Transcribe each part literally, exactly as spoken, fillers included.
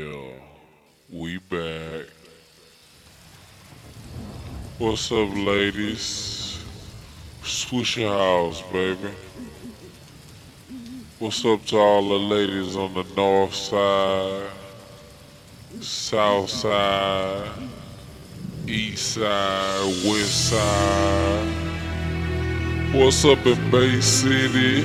Yeah, we back. What's up, ladies? Swisher House, baby. What's up to all the ladies on the north side, south side, east side, west side? What's up in Bay City?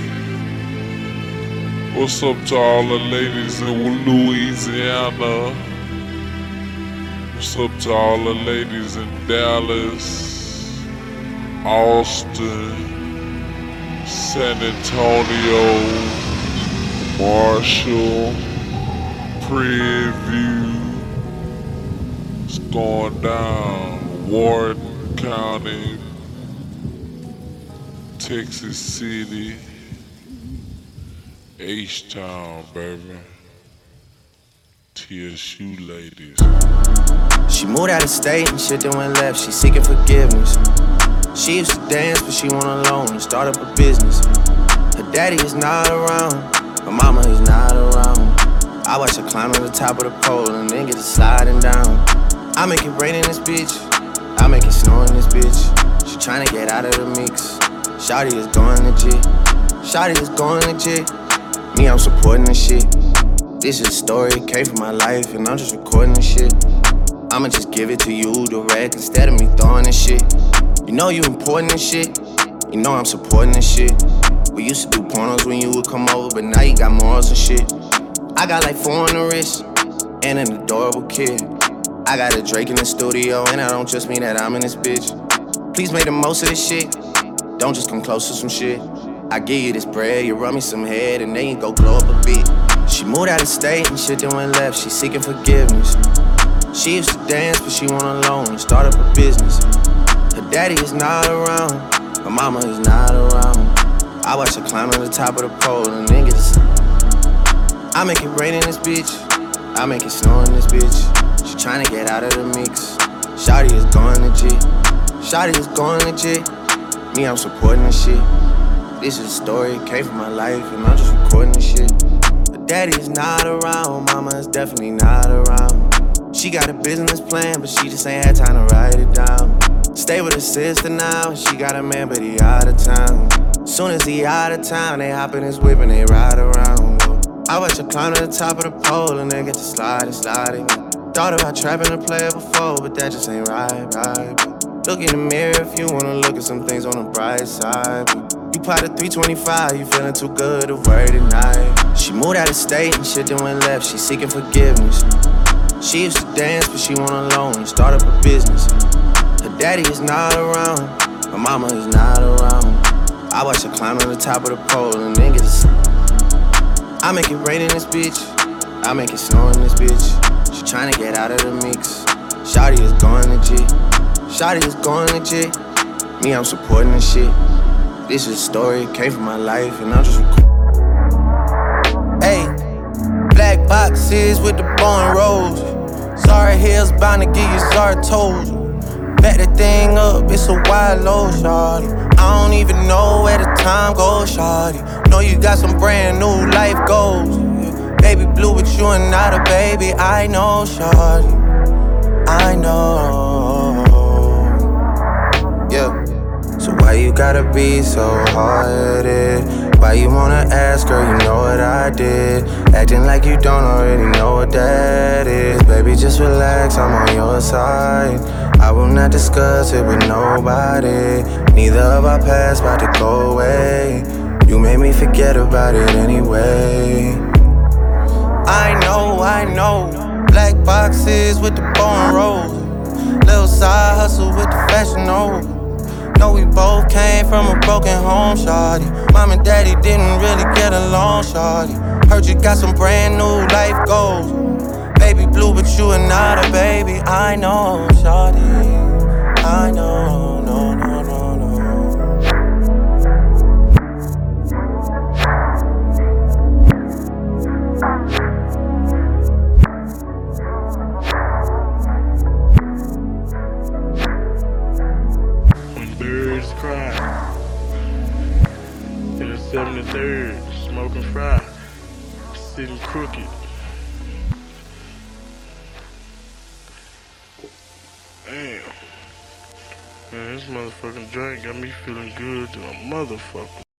What's up to all the ladies in Louisiana? What's up to all the ladies in Dallas, Austin, San Antonio, Marshall, Prairie View? It's going down. Warden County, Texas City, H-Town, baby. T S U ladies. She moved out of state and shit then went left. She seeking forgiveness. She used to dance, but she went alone and start up a business. Her daddy is not around, her mama is not around. I watch her climb to the top of the pole and then get to sliding down. I make it rain in this bitch, I make it snow in this bitch. She tryna get out of the mix. Shawty is going legit, Shawty is going legit. Me, I'm supporting this shit. This is a story, it came from my life, and I'm just recording this shit. I'ma just give it to you direct instead of me throwing this shit. You know you important and shit, you know I'm supporting this shit. We used to do pornos when you would come over, but now you got morals and shit. I got like four on the wrist, and an adorable kid. I got a Drake in the studio, and I don't just mean that I'm in this bitch. Please make the most of this shit, don't just come close to some shit. I give you this bread, you rub me some head, and then you go glow up a bit. She moved out of state and shit then went left, she seeking forgiveness. She used to dance, but she went alone and start up a business. Her daddy is not around, her mama is not around. I watch her climb to the top of the pole and then get to I make it rain in this bitch, I make it snow in this bitch. She tryna get out of the mix. Shawty is going legit, Shawty is going legit. Me, I'm supporting this shit. This is a story, it came from my life, and I'm just recording this shit. Her daddy is not around, mama is definitely not around. She got a business plan, but she just ain't had time to write it down. Stay with her sister now, she got a man, but he out of town. Soon as he out of town, they hop in his whip and they ride around. I watch her climb to the top of the pole and then get to sliding, sliding. Thought about trapping a player before, but that just ain't right, right. But look in the mirror if you wanna look at some things on the bright side. But you potted three twenty-five, you feeling too good to worry tonight. She moved out of state and shit then went left, she seeking forgiveness. She used to dance, but she went alone and start up a business. Her daddy is not around, her mama is not around. I watch her climb to the top of the pole and then get to I make it rain in this bitch, I make it snow in this bitch. She tryna get out of the mix. Shawty is going legit, Shawty is going legit. Me, I'm supporting this shit. This is a story, it came from my life, and I'm just recording. Hey, black boxes with the bow and rose. Sorry, heels bound to give you Zartos. Back that thing up, it's a wide load, shawty. I don't even know where the time goes, shawty. Know you got some brand new life goals. Baby blue, but you are not a baby. I know, shawty. I know. Yeah. So why you gotta be so hard-headed? Why you wanna ask, girl, you know what I did. Acting like you don't already know what that is. Baby, just relax, I'm on your side. I will not discuss it with nobody. Neither of our past about to go away. You made me forget about it anyway. I know, I know. Black boxes with the bow and rose. Little side hustle with the fashion over. Know we both came from a broken home, shawty. Mom and daddy didn't really get along, shawty. Heard you got some brand new life goals. Baby blue, but you are not a baby. I know, shawty. I know, no, no, no, no. When birds cry in the seventy-third, smoking fry, sitting crooked. Man, this motherfucking drink got me feeling good to a motherfucker.